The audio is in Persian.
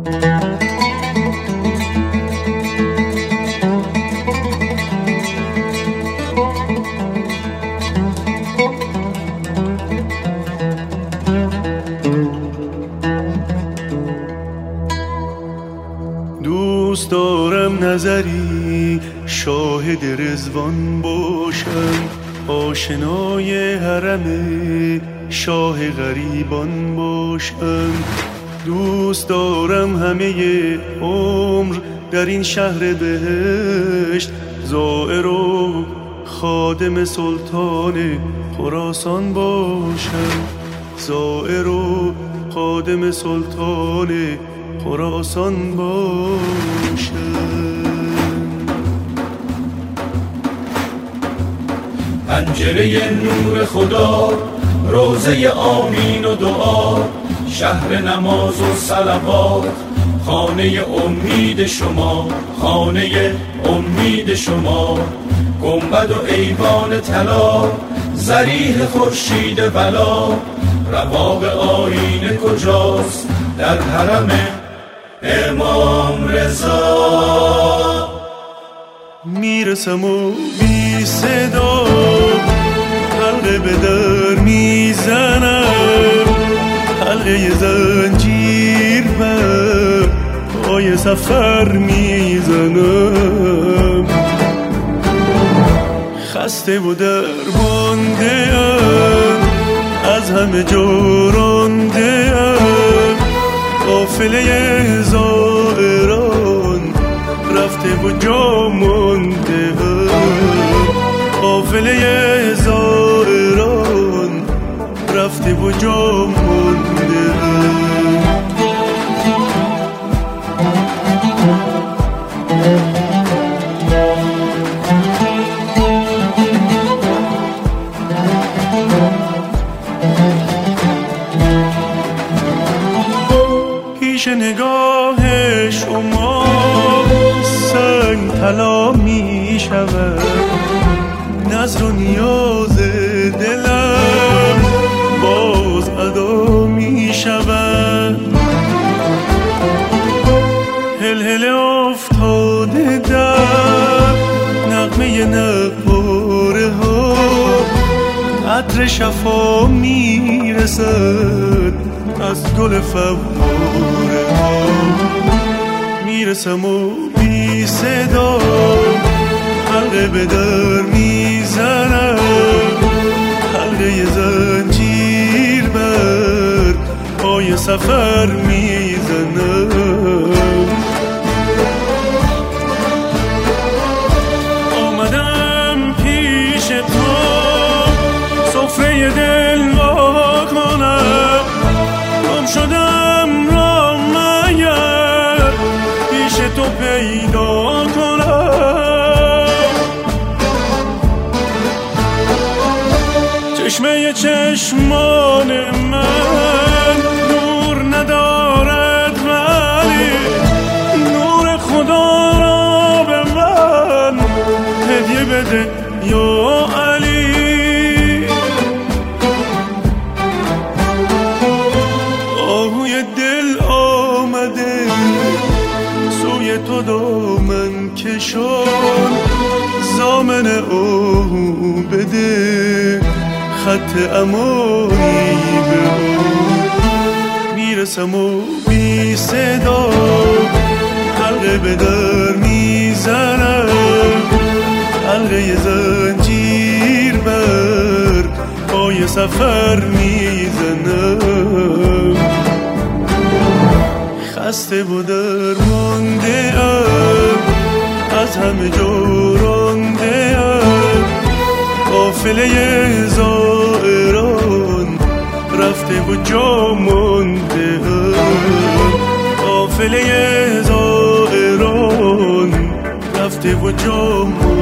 دوست دارم نظری شاهد رضوان باشم، آشنای حرم شاه غریبان باشم. دوست دارم همه عمر در این شهر بهشت زائر و خادم سلطان خراسان باشم، زائر و خادم سلطان خراسان باشم. پنجره نور خدا، روزه آمین و دعا، شهر نماز و صلوات، خانه امید شما، خانه امید شما. گنبد و ایوان طلا، ضریح خورشید بلا، رواق آیینه کجاست؟ در حرم امام رضا. میرسم و بی صدا حلقه به در میزنم، حلقه زنجیر بر پای سفر میزنم. خسته و درمانده ام، از همه جا رانده ام، قافله زائران رفته و جا مانده ام، قافله زائران رفته و جا مانده ام. پیش نگاه شما سنگ طلا می شود، نظر و نیاز دلم باز ادا می شود. هلهله افتاده در نغمه نقاره ها، عطر شفا می رسد از گل فواره ها. میرسم و بی صدا حلقه به در میزنم، حلقه زنجیر بر پای سفر میزنم. آمدم پیش تو سفره دل وا کنم، گم شدم را مگر پیش تو پیدا کنم. چشمه چشمان من نور ندارد، ولی نور خدا را به من هدیه بده یا علی. آهوی دل آمده سوی تو دامن کشان، زامن آهو بده خط امانی به آن. میرسم و بی صدا حلقه به در میزنم، حلقه زنجیر بر پای سفر میزنم. خسته و درمانده ام، از همه جا رانده ام، قافله زائران رفته و جا مانده ام، قافله زائران رفته و جا مانده ام.